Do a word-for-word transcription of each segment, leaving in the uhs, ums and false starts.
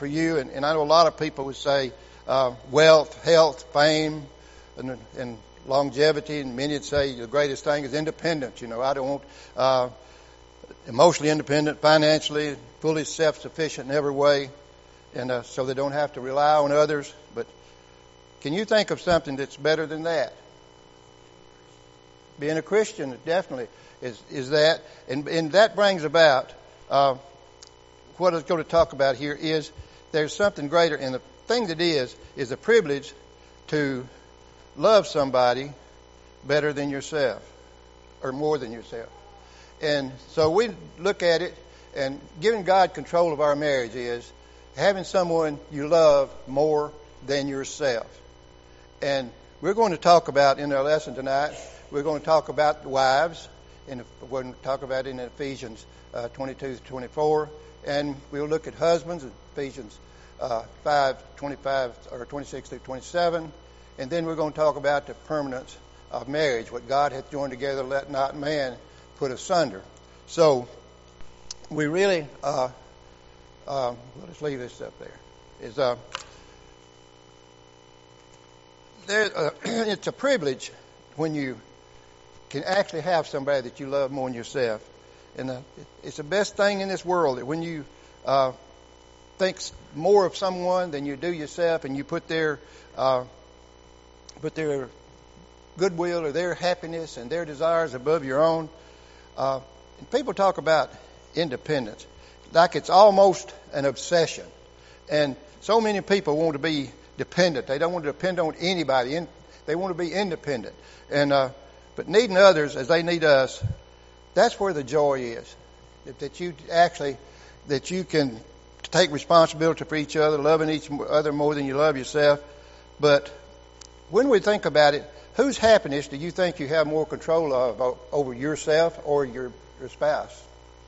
for you, and, and I know a lot of people would say uh, wealth, health, fame, and, and longevity, and many would say the greatest thing is independence. You know, I don't want uh, emotionally independent, financially, fully self-sufficient in every way, and uh, so they don't have to rely on others. But can you think of something that's better than that? Being a Christian definitely is is that, and and that brings about uh, what I was going to talk about here is there's something greater, and the thing that is is the privilege to love somebody better than yourself, or more than yourself. And so we look at it, and giving God control of our marriage is having someone you love more than yourself. And we're going to talk about in our lesson tonight. We're going to talk about wives, and we're going to talk about it in Ephesians uh, twenty-two to twenty-four, and we'll look at husbands in Ephesians uh, five twenty-five or twenty-six through twenty-seven, and then we're going to talk about the permanence of marriage, what God hath joined together, let not man put asunder. So we really, uh, uh, let's leave this up there. Is uh, there? Uh, it's a privilege when you can actually have somebody that you love more than yourself. And uh, it's the best thing in this world that when you uh, think more of someone than you do yourself, and you put their uh, put their goodwill or their happiness and their desires above your own. Uh, and people talk about independence like it's almost an obsession. And so many people want to be dependent. They don't want to depend on anybody. They want to be independent. And uh, but needing others as they need us, that's where the joy is. That, that you actually, that you can take responsibility for each other, loving each other more than you love yourself. But when we think about it, whose happiness do you think you have more control of over yourself or your, your spouse?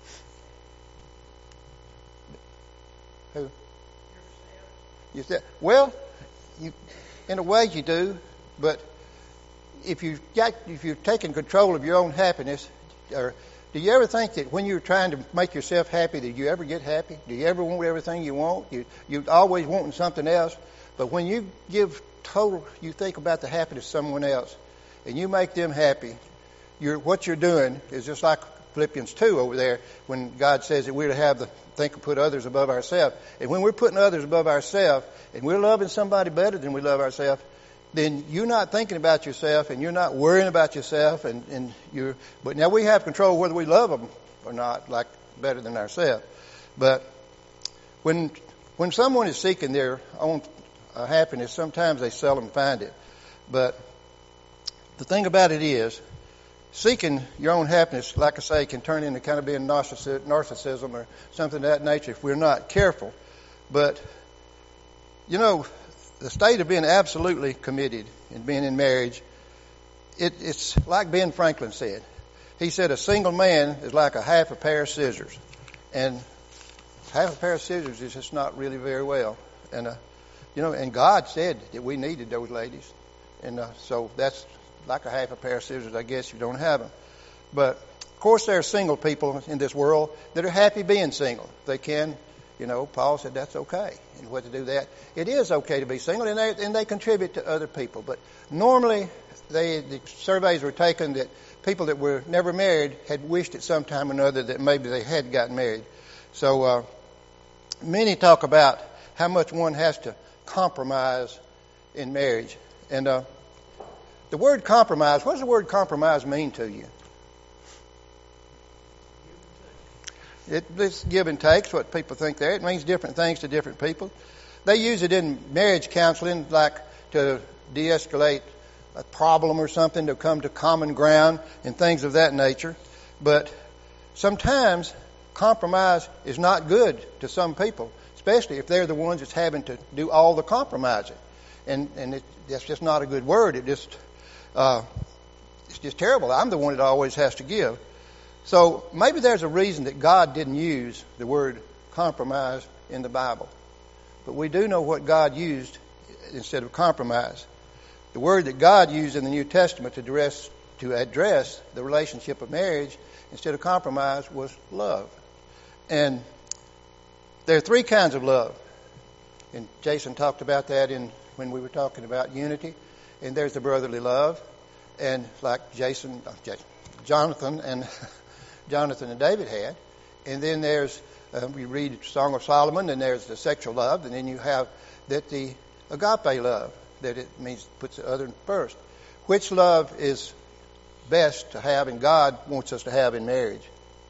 Who? You said, well, you, in a way you do, but if you've got, if you're taking control of your own happiness, or do you ever think that when you're trying to make yourself happy, that you ever get happy? Do you ever want everything you want? You, you're always wanting something else. But when you give total, you think about the happiness of someone else, and you make them happy, you're, what you're doing is just like Philippians two over there, when God says that we're to have the think and put others above ourselves. And when we're putting others above ourselves, and we're loving somebody better than we love ourselves, then you're not thinking about yourself, and you're not worrying about yourself, and, and you're, but now we have control whether we love them or not, like better than ourselves. But when, when someone is seeking their own uh, happiness, sometimes they seldom find it. But the thing about it is, seeking your own happiness, like I say, can turn into kind of being narcissism or something of that nature if we're not careful. But, you know, the state of being absolutely committed and being in marriage, it, it's like Ben Franklin said. He said a single man is like a half a pair of scissors. And half a pair of scissors is just not really very well. And, uh, you know, and God said that we needed those ladies. And uh, so that's like a half a pair of scissors, I guess, if you don't have them. But, of course, there are single people in this world that are happy being single. They can. You know, Paul said that's okay, and what to do that. It is okay to be single, and they, and they contribute to other people. But normally, they, the surveys were taken that people that were never married had wished at some time or another that maybe they had gotten married. So uh, many talk about how much one has to compromise in marriage. And uh, the word compromise, what does the word compromise mean to you? It, this give and takes what people think there. It means different things to different people. They use it in marriage counseling, like to de-escalate a problem or something, to come to common ground and things of that nature. But sometimes compromise is not good to some people, especially if they're the ones that's having to do all the compromising. And and it, that's just not a good word. It just uh, it's just terrible. I'm the one that always has to give. So maybe there's a reason that God didn't use the word compromise in the Bible. But we do know what God used instead of compromise. The word that God used in the New Testament to address, to address the relationship of marriage instead of compromise was love. And there are three kinds of love. And Jason talked about that in when we were talking about unity. And there's the brotherly love. And like Jason, uh, Jason Jonathan and Jonathan and David had. And then there's, uh, we read Song of Solomon, and there's the sexual love. And then you have that the agape love, that it means puts the other first. Which love is best to have and God wants us to have in marriage?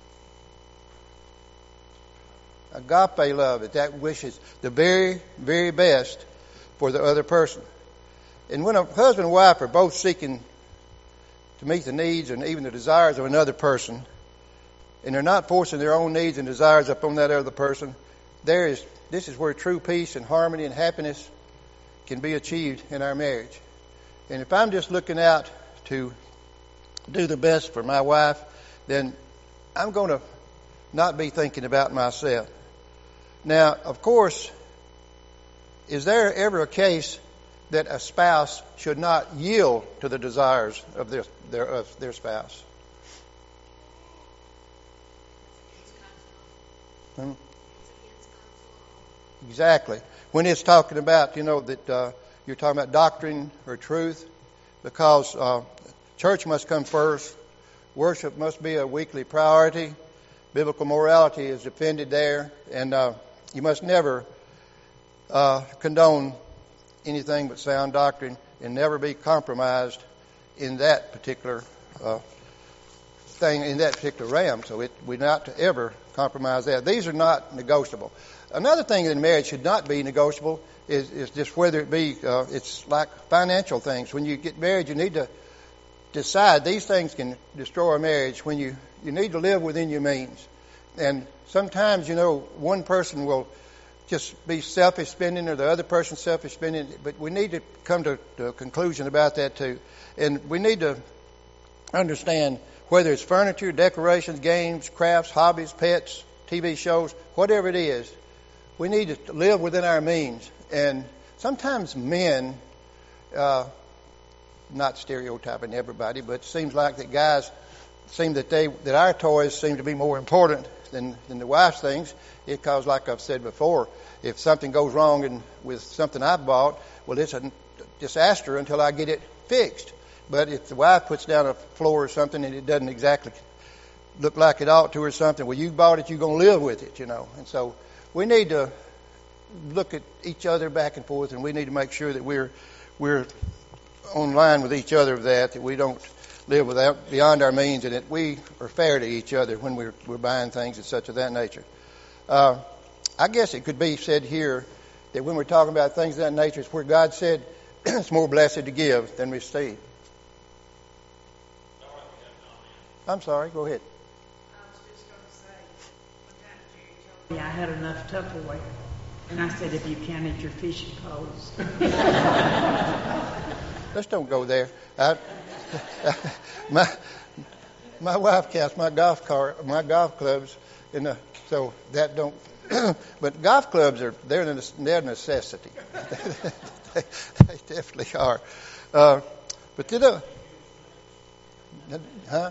Agape love, that that wishes the very, very best for the other person. And when a husband and wife are both seeking to meet the needs and even the desires of another person, and they're not forcing their own needs and desires upon that other person, there is this is where true peace and harmony and happiness can be achieved in our marriage. And if I'm just looking out to do the best for my wife, then I'm going to not be thinking about myself. Now, of course, is there ever a case that a spouse should not yield to the desires of their their, of their spouse? Hmm? Exactly. When it's talking about, you know, that uh, you're talking about doctrine or truth, because uh, church must come first. Worship must be a weekly priority. Biblical morality is defended there, and uh, you must never uh, condone anything but sound doctrine and never be compromised in that particular uh, thing, in that particular realm. So it, we're not to ever compromise that. These are not negotiable. Another thing in marriage should not be negotiable is, is just whether it be, uh, it's like financial things. When you get married, you need to decide these things can destroy a marriage. When you, you need to live within your means. And sometimes, you know, one person will just be selfish spending or the other person selfish spending. But we need to come to, to a conclusion about that too. And we need to understand whether it's furniture, decorations, games, crafts, hobbies, pets, T V shows, whatever it is, we need to live within our means. And sometimes men, uh, not stereotyping everybody, but it seems like that guys seem that they that our toys seem to be more important than than the wife's things. Because, like I've said before, if something goes wrong in, with something I bought, well, it's a disaster until I get it fixed. But if the wife puts down a floor or something and it doesn't exactly look like it ought to or something, well, you bought it, you're going to live with it, you know. And so we need to look at each other back and forth, and we need to make sure that we're we're on line with each other of that, that we don't live without beyond our means, and that we are fair to each other when we're we're buying things and such of that nature. Uh, I guess it could be said here that when we're talking about things of that nature, it's where God said it's more blessed to give than receive. I'm sorry, go ahead. I was just going to say, one time Jerry told me I had enough Tupperware. And I said, if you counted your fishing poles. Let's don't go there. I, my my wife counts my golf car, my golf clubs, in the, so that don't. But golf clubs are they're a they're a necessity. they, they definitely are. Uh, but you know, huh?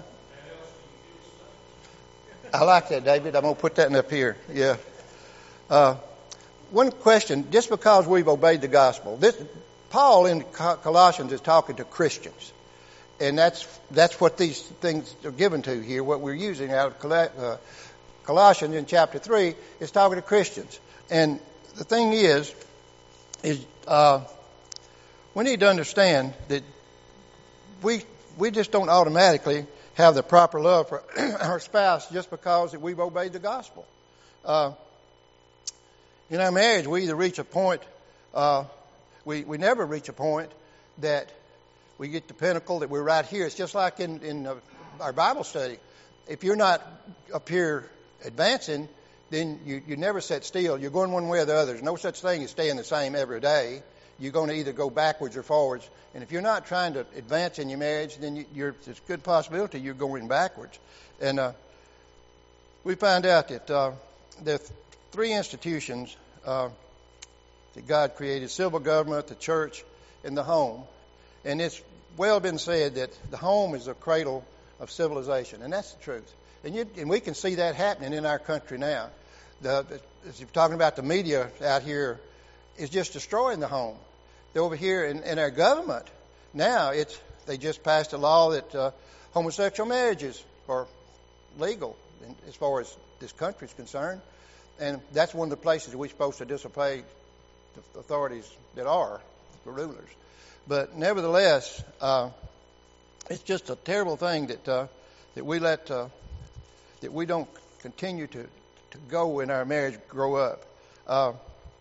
I like that, David. I'm going to put that up here. Yeah. Uh, one question, just because we've obeyed the gospel. This, Paul in Colossians is talking to Christians. And that's that's what these things are given to here, what we're using out of uh, Colossians in chapter three is talking to Christians. And the thing is, is uh, we need to understand that we we just don't automatically have the proper love for our spouse just because that we've obeyed the gospel. Uh, in our marriage, we either reach a point, uh, we, we never reach a point that we get the pinnacle that we're right here. It's just like in, in uh, our Bible study. If you're not up here advancing, then you, you never sit still. You're going one way or the other. There's no such thing as staying the same every day. You're going to either go backwards or forwards. And if you're not trying to advance in your marriage, then you, you're, there's a good possibility you're going backwards. And uh, we find out that uh, there are three institutions uh, that God created: civil government, the church, and the home. And it's well been said that the home is the cradle of civilization, and that's the truth. And, you, and we can see that happening in our country now. The, the, as you're talking about the media out here, is just destroying the home. They're over here in, in our government now, it's they just passed a law that uh, homosexual marriages are legal in, as far as this country is concerned, and that's one of the places we're supposed to disobey the authorities that are the rulers. But nevertheless, uh, it's just a terrible thing that uh, that we let uh, that we don't continue to to go in our marriage, grow up. Uh,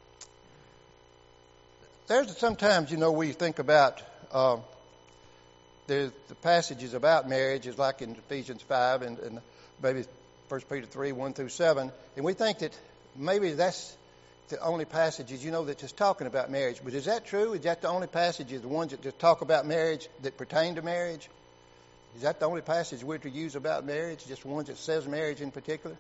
there's sometimes, you know, we think about uh, there's the passages about marriage is like in Ephesians five and, and maybe First Peter three one through seven, and we think that maybe that's the only passages, you know, that just talking about marriage. But is that true? Is that the only passages, the ones that just talk about marriage that pertain to marriage? Is that the only passage we're to use about marriage? Just ones that says marriage in particular?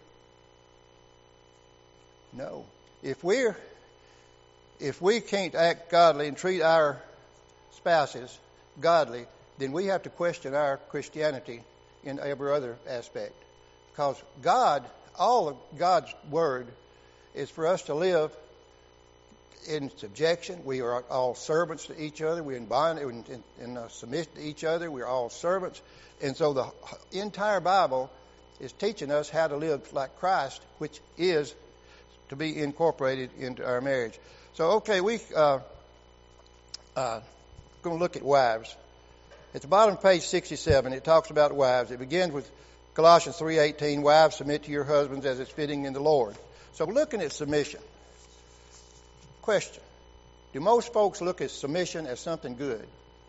No. If we're if we can't act godly and treat our spouses godly, then we have to question our Christianity in every other aspect. Because God, all of God's Word is for us to live in subjection. We are all servants to each other. We're in bond, in, in, in uh, submission to each other. We're all servants. And so the entire Bible is teaching us how to live like Christ, which is to be incorporated into our marriage. So, okay, we uh, uh, going to look at wives. At the bottom of page sixty-seven, it talks about wives. It begins with Colossians three eighteen, wives, submit to your husbands as is fitting in the Lord. So looking at submission. Question. Do most folks look at submission as something good?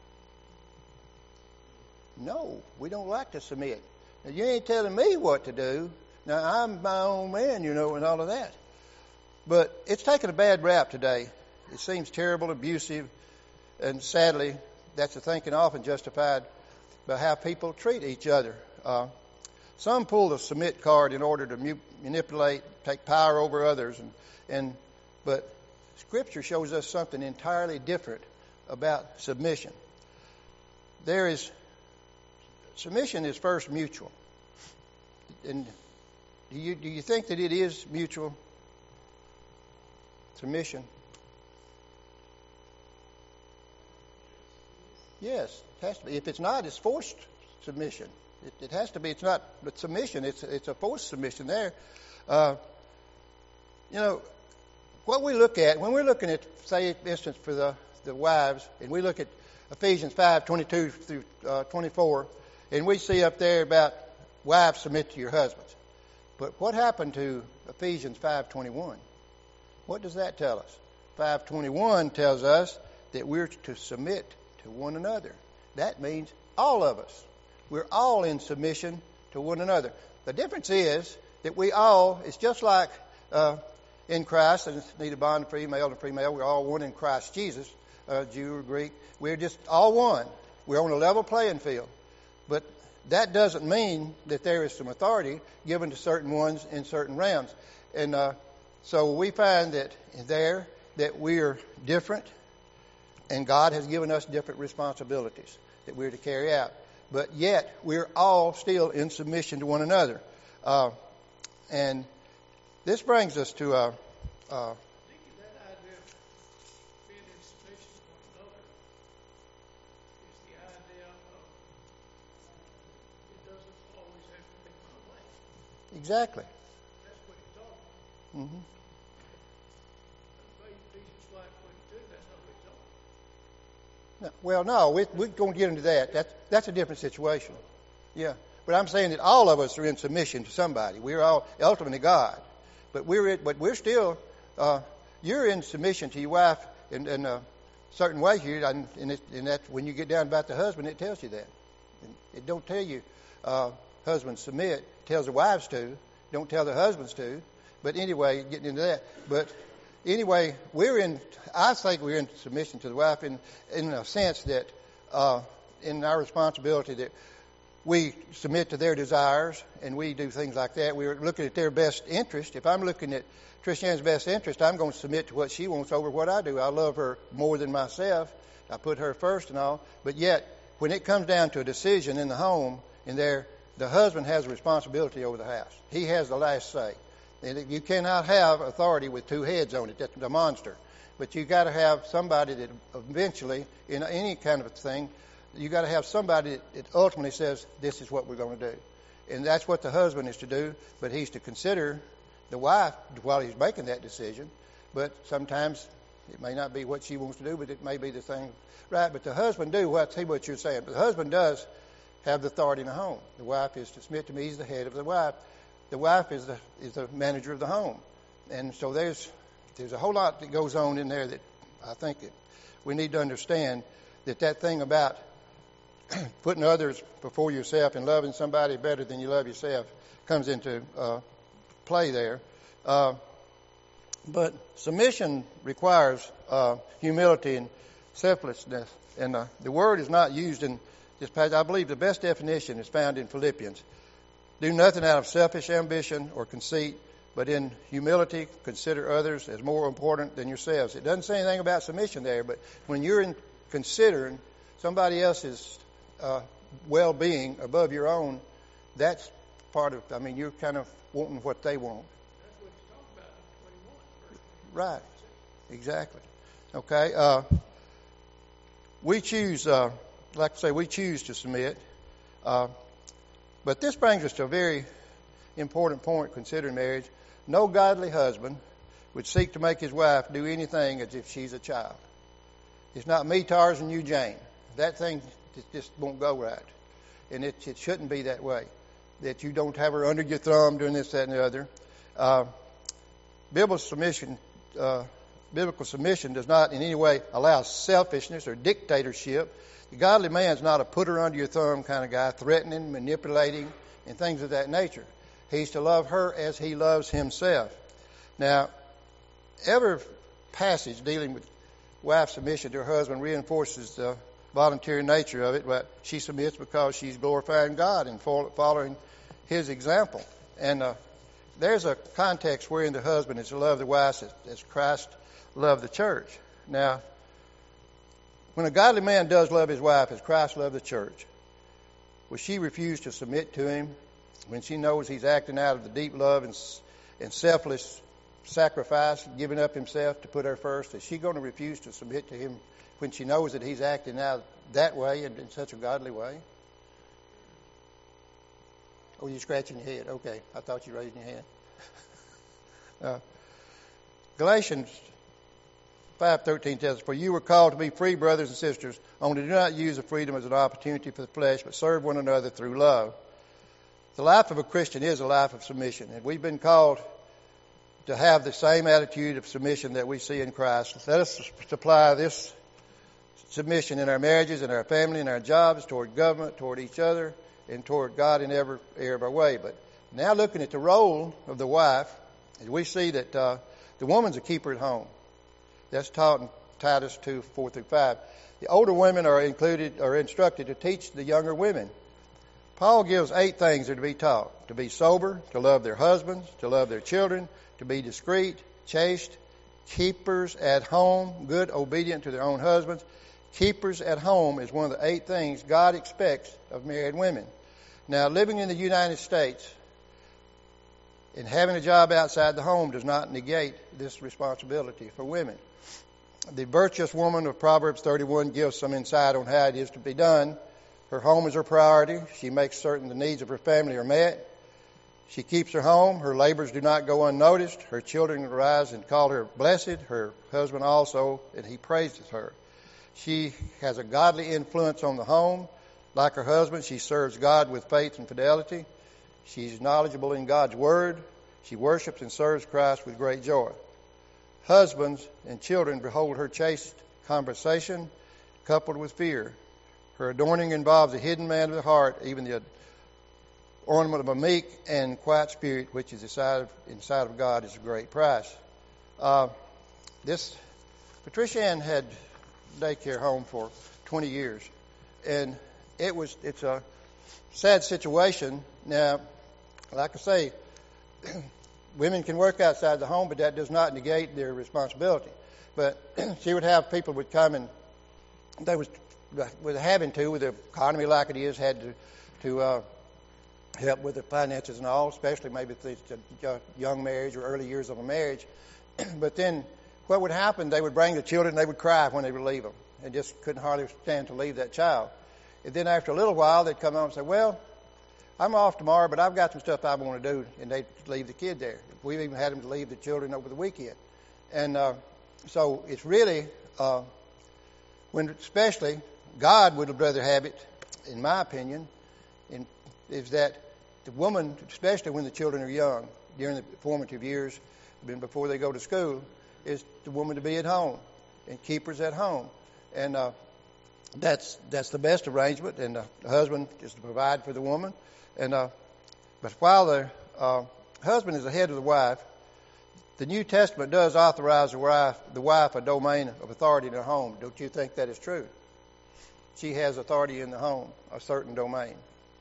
No, we don't like to submit. Now, you ain't telling me what to do. Now, I'm my own man, you know, and all of that. But it's taken a bad rap today. It seems terrible, abusive, and sadly, that's the thinking often justified by how people treat each other. Uh, some pull the submit card in order to mu- manipulate, take power over others, and, and but Scripture shows us something entirely different about submission. There is submission is first mutual, and do you do you think that it is mutual? Submission. Yes, it has to be. If it's not, it's forced submission. It, it has to be. It's not but submission. It's it's a forced submission there. Uh, you know, what we look at when we're looking at, say, for instance, for the, the wives, and we look at Ephesians five twenty-two through uh, twenty-four, and we see up there about wives submit to your husbands. But what happened to Ephesians five twenty-one? What does that tell us? five twenty-one tells us that we're to submit to one another. That means all of us. We're all in submission to one another. The difference is that we all, it's just like uh, in Christ, and it's neither bond, free, male, and female. We're all one in Christ Jesus, uh, Jew or Greek. We're just all one. We're on a level playing field. But that doesn't mean that there is some authority given to certain ones in certain realms. And uh, so we find that there that we're different, and God has given us different responsibilities that we're to carry out. But yet, we're all still in submission to one another. Uh, and this brings us to a... Uh, uh, that idea of being in submission to one another is the idea of it doesn't always have to be my way. Exactly. That's what he's talking about. Mm-hmm. Ephesians five twenty-two, that's not what he's talking about. No, well, no, we, we're going to get into that. That's, that's a different situation. Yeah. But I'm saying that all of us are in submission to somebody. We're all ultimately God. But we're in, but we're still, uh, you're in submission to your wife in, in a certain way here. And, and, it, and that when you get down about the husband, it tells you that. And it don't tell you uh, husbands submit. It tells the wives to. Don't tell the husbands to. But anyway, getting into that. But anyway, we're in, I think we're in submission to the wife in, in a sense that, uh, in our responsibility that we submit to their desires and we do things like that. We're looking at their best interest. If I'm looking at Tristan's best interest, I'm going to submit to what she wants over what I do. I love her more than myself. I put her first and all. But yet, when it comes down to a decision in the home, and there, the husband has a responsibility over the house. He has the last say. And you cannot have authority with two heads on it. That's the monster. But you got to have somebody that eventually, in any kind of a thing, you got to have somebody that, that ultimately says, this is what we're going to do. And that's what the husband is to do, but he's to consider the wife while he's making that decision. But sometimes it may not be what she wants to do, but it may be the thing right. But the husband do what, see what you're saying. But the husband does have the authority in the home. The wife is to submit to me. He's the head of the wife. The wife is the is the manager of the home. And so there's there's a whole lot that goes on in there that I think that we need to understand, that that thing about putting others before yourself and loving somebody better than you love yourself comes into uh, play there. Uh, but submission requires uh, humility and selflessness. And uh, the word is not used in this passage. I believe the best definition is found in Philippians. Do nothing out of selfish ambition or conceit, but in humility consider others as more important than yourselves. It doesn't say anything about submission there, but when you're in considering somebody else's uh, well-being above your own, that's part of, I mean, you're kind of wanting what they want. That's what he's talking about in twenty-one. Right. Exactly. Okay. Uh, we choose, uh, like I say, we choose to submit. Uh, but this brings us to a very important point considering marriage. No godly husband would seek to make his wife do anything as if she's a child. It's not me, Tarzan, you, Jane. That thing just won't go right. And it, it shouldn't be that way. That you don't have her under your thumb doing this, that, and the other. Uh, biblical submission, uh, biblical submission does not in any way allow selfishness or dictatorship. The godly man is not a put her under your thumb kind of guy, threatening, manipulating, and things of that nature. He's to love her as he loves himself. Now, every passage dealing with wife submission to her husband reinforces the voluntary nature of it, but she submits because she's glorifying God and following his example. And uh, there's a context wherein the husband is to love the wife as, as Christ loved the church. Now, when a godly man does love his wife as Christ loved the church, will she refuse to submit to him when she knows he's acting out of the deep love and, and selfless sacrifice, giving up himself to put her first? Is she going to refuse to submit to him when she knows that he's acting out that way and in such a godly way? Oh, you're scratching your head. Okay, I thought you raised your hand. uh, Galatians five thirteen tells us, for you were called to be free, brothers and sisters, only do not use the freedom as an opportunity for the flesh, but serve one another through love. The life of a Christian is a life of submission, and we've been called to have the same attitude of submission that we see in Christ. Let us supply this submission in our marriages, in our family, in our jobs, toward government, toward each other, and toward God in every area of our way. But now looking at the role of the wife, we see that uh, the woman's a keeper at home. That's taught in Titus two, four through five. The older women are included, are instructed to teach the younger women. Paul gives eight things that are to be taught. To be sober, to love their husbands, to love their children, to be discreet, chaste, keepers at home, good, obedient to their own husbands. Keepers at home is one of the eight things God expects of married women. Now, living in the United States and having a job outside the home does not negate this responsibility for women. The virtuous woman of Proverbs thirty-one gives some insight on how it is to be done. Her home is her priority. She makes certain the needs of her family are met. She keeps her home. Her labors do not go unnoticed. Her children rise and call her blessed. Her husband also, and he praises her. She has a godly influence on the home. Like her husband, she serves God with faith and fidelity. She's knowledgeable in God's Word. She worships and serves Christ with great joy. Husbands and children behold her chaste conversation coupled with fear. Her adorning involves a hidden man of the heart, even the ornament of a meek and quiet spirit, which is inside of, inside of God, is a great price. Uh, this Patricia Ann had daycare home for twenty years, and it was it's a sad situation. Now, like I say, women can work outside the home, but that does not negate their responsibility. But she would have people would come and they was with having to, with the economy like it is, had to to uh, help with the finances and all, especially maybe if it's a young marriage or early years of a marriage. But then what would happen, they would bring the children, they would cry when they would leave them, and just couldn't hardly stand to leave that child. And then after a little while, they'd come home and say, well, I'm off tomorrow, but I've got some stuff I want to do, and they'd leave the kid there. We've even had them to leave the children over the weekend. And uh, so it's really, uh, when especially God would rather have it, in my opinion, in, is that the woman, especially when the children are young, during the formative years, before they go to school, is the woman to be at home and keepers at home. And uh, that's that's the best arrangement. And uh, the husband is to provide for the woman. And uh, but while the uh, husband is the head of the wife, the New Testament does authorize the wife, the wife a domain of authority in her home. Don't you think that is true? She has authority in the home, a certain domain.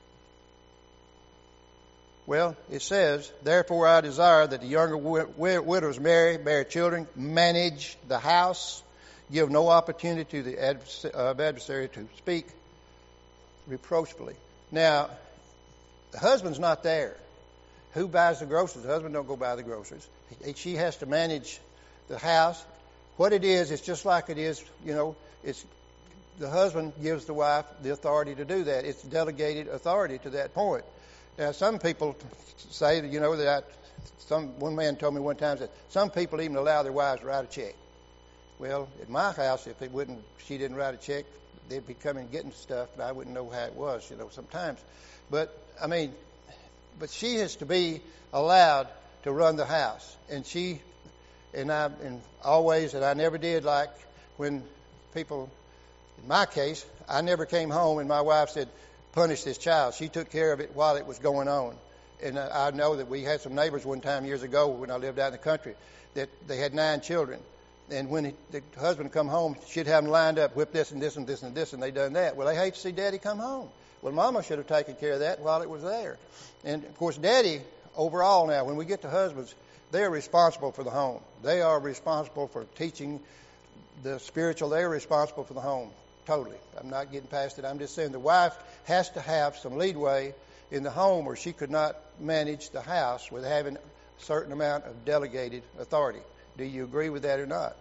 Well, it says, therefore I desire that the younger widows marry, bear children, manage the house, give no opportunity to the adversary to speak reproachfully. Now, the husband's not there. Who buys the groceries? The husband don't go buy the groceries. She has to manage the house. What it is, it's just like it is, you know, it's the husband gives the wife the authority to do that. It's delegated authority to that point. Now, some people say that, you know, that some one man told me one time that some people even allow their wives to write a check. Well, at my house, if it wouldn't, she didn't write a check, they'd be coming and getting stuff, but I wouldn't know how it was, you know, sometimes. But, I mean, but she is to be allowed to run the house. And she, and I, and always, and I never did like when people, in my case, I never came home and my wife said, punish this child. She took care of it while it was going on. And I know that we had some neighbors one time years ago when I lived out in the country that they had nine children. And when he, the husband would come home, she'd have them lined up, whip this and this and this and this, and they done that. Well, they hate to see Daddy come home. Well, Mama should have taken care of that while it was there. And, of course, Daddy, overall now, when we get to husbands, they are responsible for the home. They are responsible for teaching the spiritual. They are responsible for the home. Totally. I'm not getting past it. I'm just saying the wife has to have some leadway in the home or she could not manage the house with having a certain amount of delegated authority. Do you agree with that or not?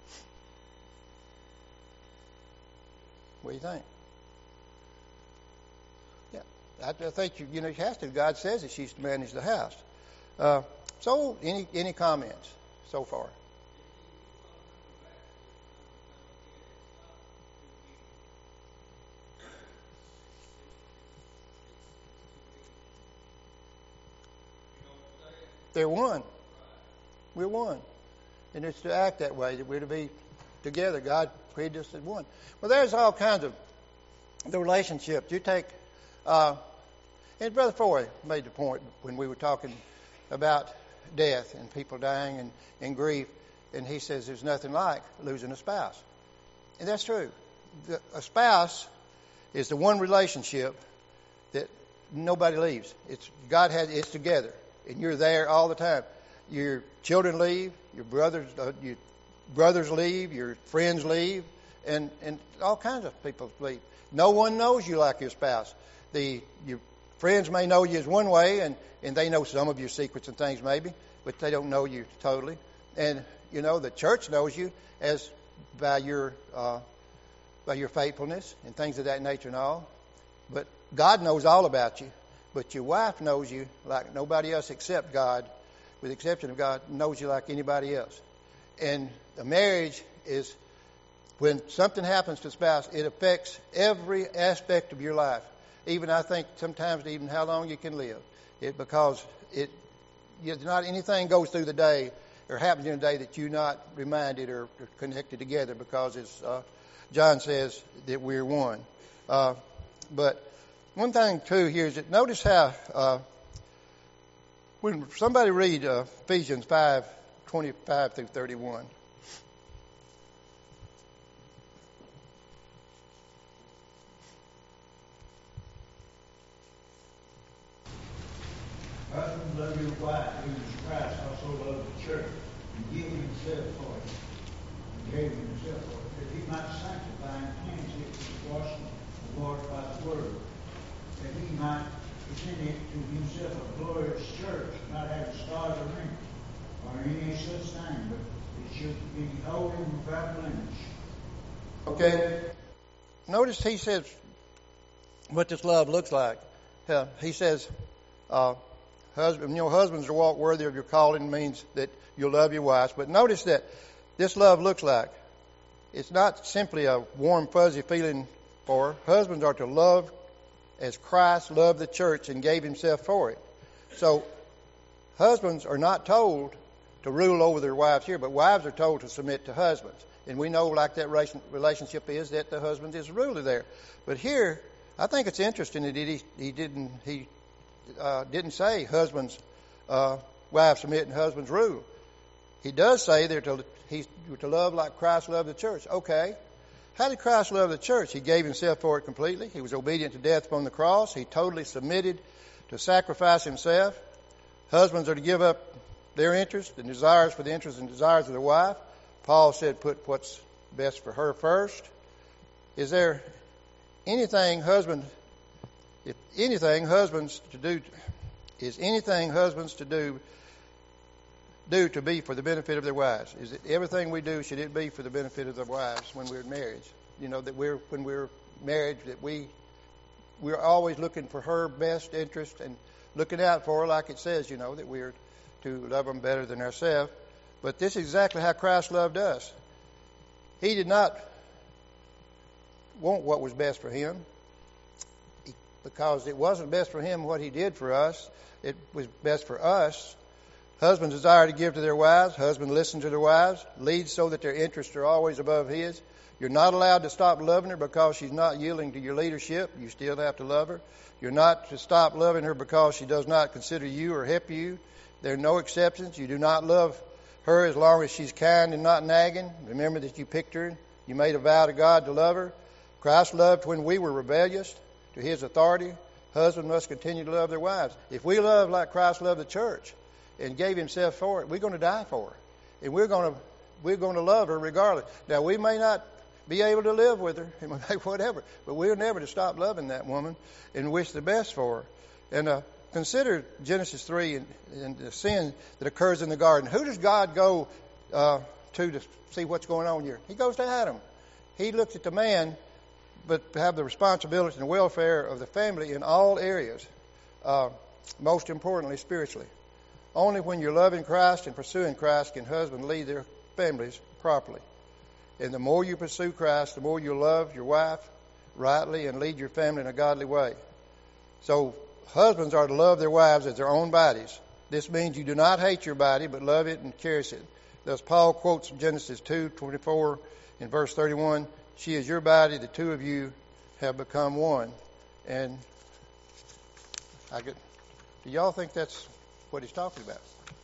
What do you think? Yeah, I, I think you, you know she has to. God says that she's to manage the house. Uh, so, any any comments so far? They're one. We're one. And it's to act that way, that we're to be together. God created us as one. Well, there's all kinds of the relationships. You take, uh, and Brother Foy made the point when we were talking about death and people dying and, and grief, and he says there's nothing like losing a spouse. And that's true. The, a spouse is the one relationship that nobody leaves. It's God has it's together. And you're there all the time. Your children leave, your brothers, uh, your brothers leave, your friends leave, and, and all kinds of people leave. No one knows you like your spouse. The your friends may know you as one way, and, and they know some of your secrets and things maybe, but they don't know you totally. And you know the church knows you as by your uh, by your faithfulness and things of that nature and all. But God knows all about you. But your wife knows you like nobody else except God, with the exception of God, knows you like anybody else. And a marriage is, when something happens to a spouse, it affects every aspect of your life. Even, I think, sometimes even how long you can live. It because it, it's not anything goes through the day or happens in the day that you're not reminded or, or connected together, because it's, uh, John says that we're one. Uh, but one thing, too, here is that notice how uh, when somebody read uh, Ephesians five, twenty-five through thirty-one. Husbands, love your wife, even as Christ also loved the church, and gave himself for it, and gave himself for it, that he might sanctify and cleanse it with the washing of the water by the word, that he might present it to himself a glorious church, not having spot or wrinkle, or any such thing, but It should be holy and without blemish. Okay. Notice he says what this love looks like. Uh, he says, uh, husband, you know, husbands to walk worthy of your calling means that you'll love your wives. But notice that this love looks like. It's not simply a warm, fuzzy feeling for her. Husbands are to love as Christ loved the church and gave himself for it. So, husbands are not told to rule over their wives here, but wives are told to submit to husbands. And we know like that relationship is that the husband is the ruler there. But here, I think it's interesting that he, he didn't he uh, didn't say husbands, uh, wives submit and husbands rule. He does say they're to, he's to love like Christ loved the church. Okay. How did Christ love the church? He gave himself for it completely. He was obedient to death upon the cross. He totally submitted to sacrifice himself. Husbands are to give up their interests and desires for the interests and desires of their wife. Paul said, put what's best for her first. Is there anything husband, if anything husbands to do, is anything husbands to do, do to be for the benefit of their wives? Is it everything we do, should it be for the benefit of their wives when we're in marriage? You know, that we're, when we're married, that we, we're always looking for her best interest and looking out for her, like it says, you know, that we're to love them better than ourselves. But this is exactly how Christ loved us. He did not want what was best for him, because it wasn't best for him what he did for us. It was best for us. Husbands desire to give to their wives. Husbands listen to their wives. Lead so that their interests are always above his. You're not allowed to stop loving her because she's not yielding to your leadership. You still have to love her. You're not to stop loving her because she does not consider you or help you. There are no exceptions. You do not love her as long as she's kind and not nagging. Remember that you picked her. You made a vow to God to love her. Christ loved when we were rebellious to his authority. Husbands must continue to love their wives. If we love like Christ loved the church and gave himself for it, we're going to die for her. And we're going to we're going to love her regardless. Now, we may not be able to live with her, whatever, but we're never to stop loving that woman and wish the best for her. And uh, consider Genesis three and, and the sin that occurs in the garden. Who does God go uh, to to see what's going on here? He goes to Adam. He looks at the man, but have the responsibility and the welfare of the family in all areas, uh, most importantly spiritually. Only when you're loving Christ and pursuing Christ can husbands lead their families properly. And the more you pursue Christ, the more you love your wife rightly and lead your family in a godly way. So husbands are to love their wives as their own bodies. This means you do not hate your body, but love it and cherish it. Thus Paul quotes from Genesis two twenty-four in verse thirty-one, she is your body, the two of you have become one. And I get, do y'all think that's what he's talking about?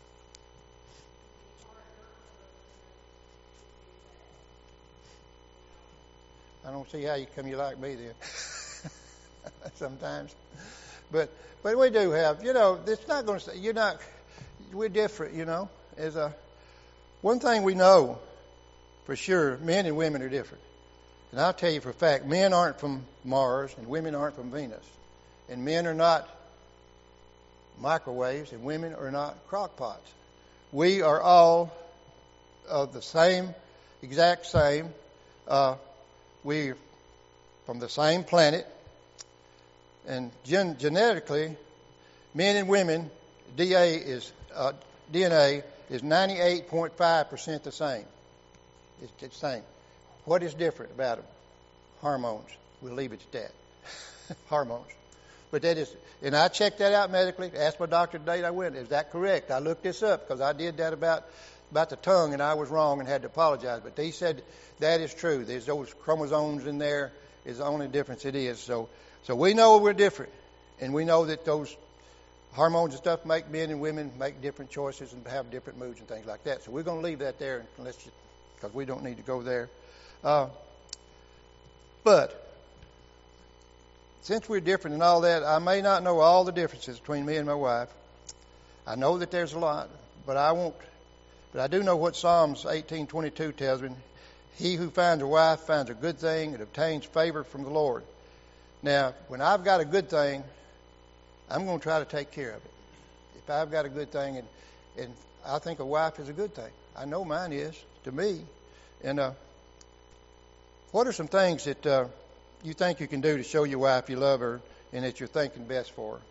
I don't see how you come you like me then. Sometimes. But but we do have, you know, it's not going to say, you're not, we're different, you know. As a, one thing we know for sure, men and women are different. And I'll tell you for a fact, men aren't from Mars and women aren't from Venus. And men are not microwaves and women are not crock pots. We are all of the same, exact same. Uh, we're from the same planet. And gen- genetically, men and women, D A is, uh, D N A is ninety-eight point five percent the same. It's the same. What is different about them? Hormones. We'll leave it at that. Hormones. But that is, and I checked that out medically. Asked my doctor the day I went, is that correct? I looked this up because I did that about, about the tongue and I was wrong and had to apologize. But he said that is true. There's those chromosomes in there is the only difference it is. So, so we know we're different. And we know that those hormones and stuff make men and women make different choices and have different moods and things like that. So we're going to leave that there unless you, because we don't need to go there. Uh, but since we're different and all that, I may not know all the differences between me and my wife. I know that there's a lot, but I won't. But I do know what Psalms eighteen twenty-two tells me. He who finds a wife finds a good thing and obtains favor from the Lord. Now, when I've got a good thing, I'm going to try to take care of it. If I've got a good thing, and, and I think a wife is a good thing. I know mine is to me. And uh, what are some things that uh, you think you can do to show your wife you love her and that you're thinking best for her?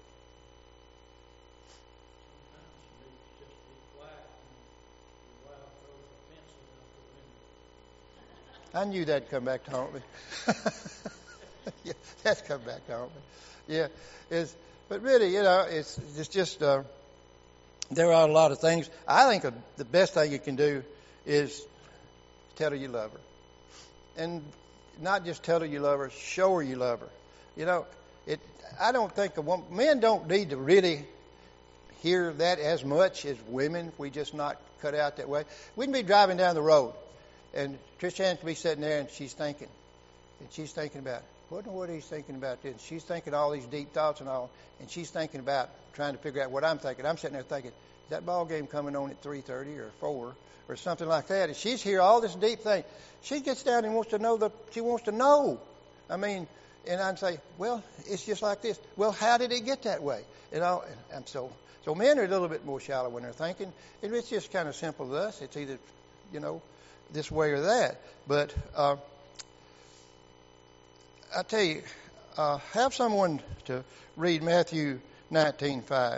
I knew that'd come back to haunt me. Yeah, that's come back to haunt me. Yeah, it's, but really, you know, it's, it's just, uh, there are a lot of things. I think the best thing you can do is tell her you love her. And not just tell her you love her, show her you love her. You know, it. I don't think a woman, men don't need to really hear that as much as women. We just not cut out that way. We can be driving down the road, and Trish Ann can be sitting there, and she's thinking, and she's thinking about, what what he's thinking about this. She's thinking all these deep thoughts and all, and she's thinking about trying to figure out what I'm thinking. I'm sitting there thinking, is that ball game coming on at three thirty or four or something like that? And she's here all this deep thing. She gets down and wants to know the. She wants to know. I mean, and I'd say, well, it's just like this. Well, how did it get that way? You know, and, and so so men are a little bit more shallow when they're thinking. And it's just kind of simple to us. It's either, you know, this way or that. But uh, I tell you, uh, have someone to read Matthew nineteen five.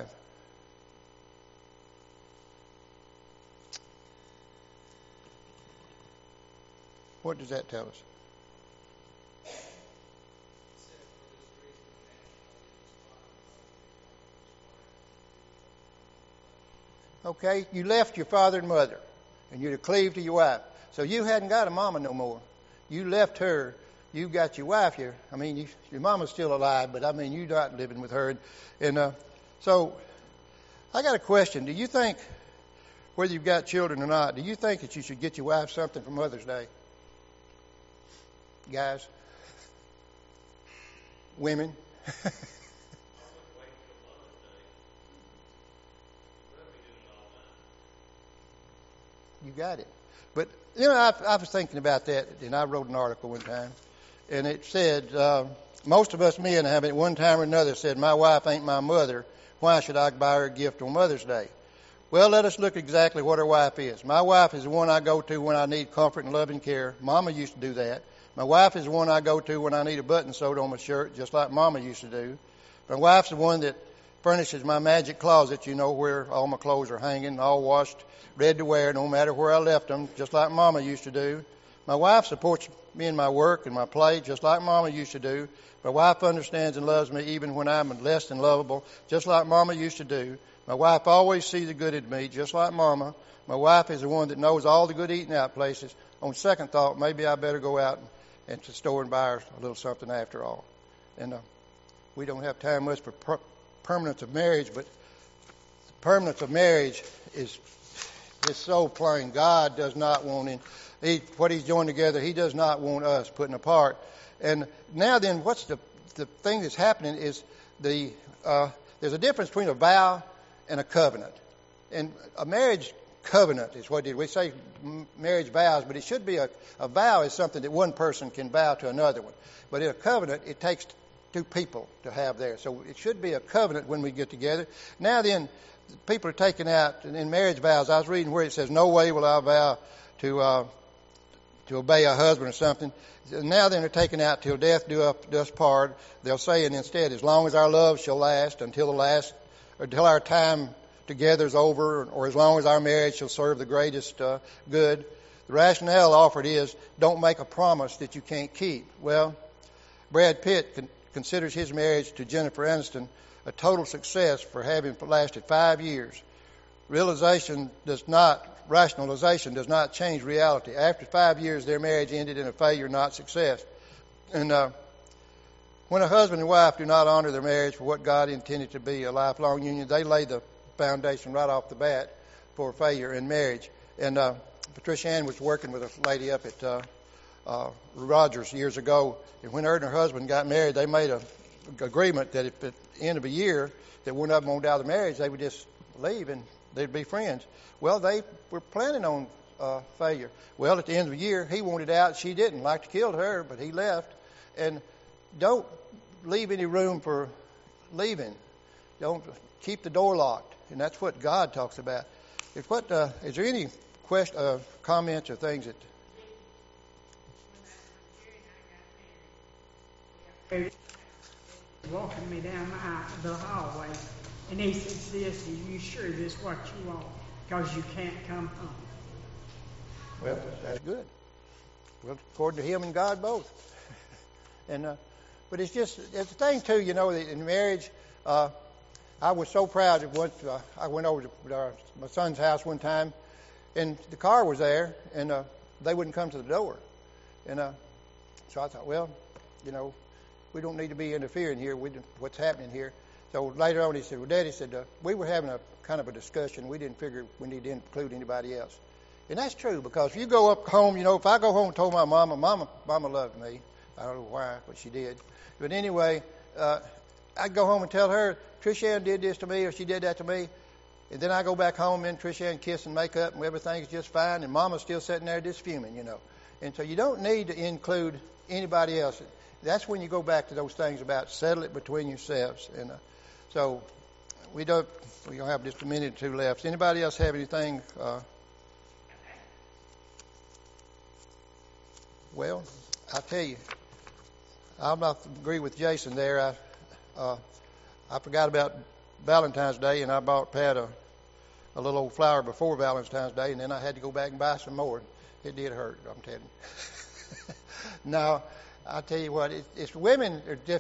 What does that tell us? Okay, you left your father and mother, and you're to cleave to your wife. So you hadn't got a mama no more. You left her. You got your wife here. I mean, you, your mama's still alive, but I mean, you're not living with her. And, and uh, so I got a question. Do you think, whether you've got children or not, do you think that you should get your wife something for Mother's Day? Guys? Women? You got it. But, you know, I, I was thinking about that, and I wrote an article one time, and it said, uh, most of us men have at one time or another said, my wife ain't my mother. Why should I buy her a gift on Mother's Day? Well, let us look exactly what her wife is. My wife is the one I go to when I need comfort and love and care. Mama used to do that. My wife is the one I go to when I need a button sewed on my shirt, just like Mama used to do. My wife's the one that furnishes my magic closet, you know, where all my clothes are hanging, all washed, ready to wear, no matter where I left them, just like Mama used to do. My wife supports me in my work and my play, just like Mama used to do. My wife understands and loves me even when I'm less than lovable, just like Mama used to do. My wife always sees the good in me, just like Mama. My wife is the one that knows all the good eating out places. On second thought, maybe I better go out and, and to the store and buy her a little something after all. And uh, we don't have time much for per- permanence of marriage, but the permanence of marriage is just so plain. God does not want in he, what He's joined together. He does not want us putting apart. And now then, what's the the thing that's happening is the uh, there's a difference between a vow and a covenant. And a marriage covenant is what it is. We say marriage vows, but it should be a, a vow is something that one person can vow to another one. But in a covenant, it takes two people to have there. So it should be a covenant when we get together. Now then, people are taking out in marriage vows. I was reading where it says, no way will I vow to uh, to obey a husband or something. Now then they're taking out till death do us part. They'll say it instead, as long as our love shall last until the last, or until our time together is over, or as long as our marriage shall serve the greatest uh, good. The rationale offered is, don't make a promise that you can't keep. Well, Brad Pitt con- considers his marriage to Jennifer Aniston a total success for having lasted five years. Realization does not, rationalization does not change reality. After five years, their marriage ended in a failure, not success. And uh, when a husband and wife do not honor their marriage for what God intended to be a lifelong union, they lay the foundation right off the bat for failure in marriage. And uh, Patricia Ann was working with a lady up at uh, uh, Rogers years ago, and when her and her husband got married, they made a agreement that if at the end of a year that one of them won't out of the marriage, they would just leave and they'd be friends. Well, they were planning on uh, failure. Well, at the end of the year, he wanted out. She didn't. Like to kill her, but he left. And don't leave any room for leaving. Don't keep the door locked. And that's what God talks about. Is what? Uh, is there any question, uh, comments or things that? Walking me down the, aisle, the hallway, and he says, "This, are you sure this is what you want? Because you can't come home." Well, that's good. Well, according to him and God both. and uh, but it's just it's the thing too, you know, in marriage. Uh, I was so proud that once uh, I went over to our, my son's house one time, and the car was there, and uh, they wouldn't come to the door, and uh, so I thought, well, you know, we don't need to be interfering here with what's happening here. So later on, he said, well, Daddy said, uh, we were having a kind of a discussion. We didn't figure we need to include anybody else. And that's true, because if you go up home, you know, if I go home and told my mama, mama, mama loved me. I don't know why, but she did. But anyway, uh, I'd go home and tell her, Trish Ann did this to me, or she did that to me. And then I go back home and Trish Ann kiss and make up, and everything's just fine. And Mama's still sitting there just fuming, you know. And so you don't need to include anybody else. That's when you go back to those things about settle it between yourselves. And uh, so we don't. We don't have just a minute or two left. Does anybody else have anything? Uh, well, I tell you, I'm not agree with Jason there. I uh, I forgot about Valentine's Day, and I bought Pat a, a little old flower before Valentine's Day, and then I had to go back and buy some more. It did hurt, I'm telling you. Now, I tell you what, it, it's women are different.